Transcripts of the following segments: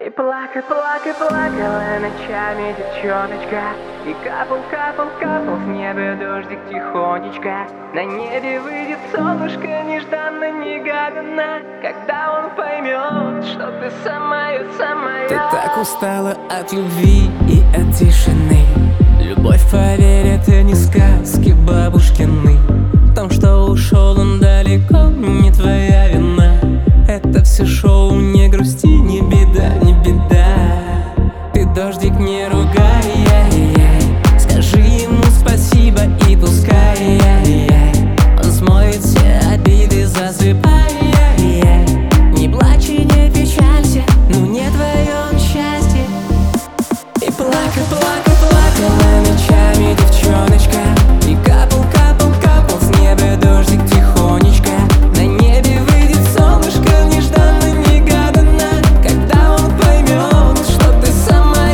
И плакала ночами девчоночка, и капал с неба дождик тихонечко. На небе выйдет солнышко нежданно-негаданно, когда он поймет, что ты самая. Ты так устала от любви и от тишины. Любовь, поверь, это не сказки бабушкины. В том, что ушел он далеко, не твоя вина. Это все шоу, не грусти, не беда, не беда. Ты дождик не ругай, скажи ему спасибо и пускай он смоет все обиды, засыпай. Не плачь и не печалься, ну не твое счастье. И плакала ночами девчоночка, и капал с неба дождик тихонечко. На небе выйдет солнышко нежданно-негаданно, когда он поймет, что ты самая.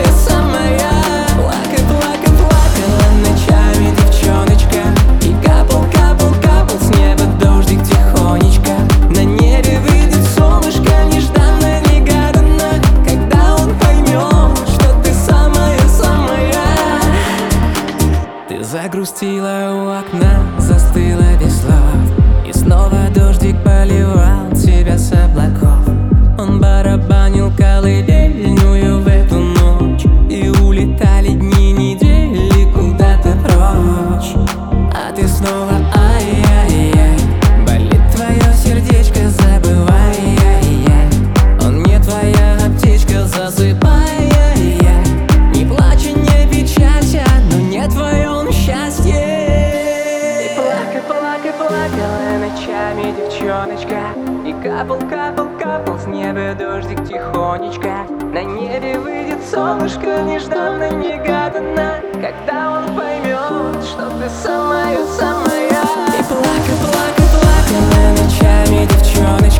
Плакала ночами девчоночка, и капал с неба дождик тихонечко. На небе выйдет солнышко нежданно-негаданно, когда он поймет, что ты самая. Ты загрустила у окна, застыла без слов, и снова дождик поливал тебя с облаков. Он барабанил колыбельную в эту ночь, и улетали дни, недели куда-то прочь. А ты снова ай-яй-яй, болит твое сердечко, забывай. Он не твоя аптечка, засыпай. Не плачь и не печалься, но не твое он счастье. И плакала ночами девчоночка, и капал с неба дождик тихонечко. На небе выйдет солнышко нежданно-негаданно, когда он поймет, что ты самая. И плакала ночами девчоночка,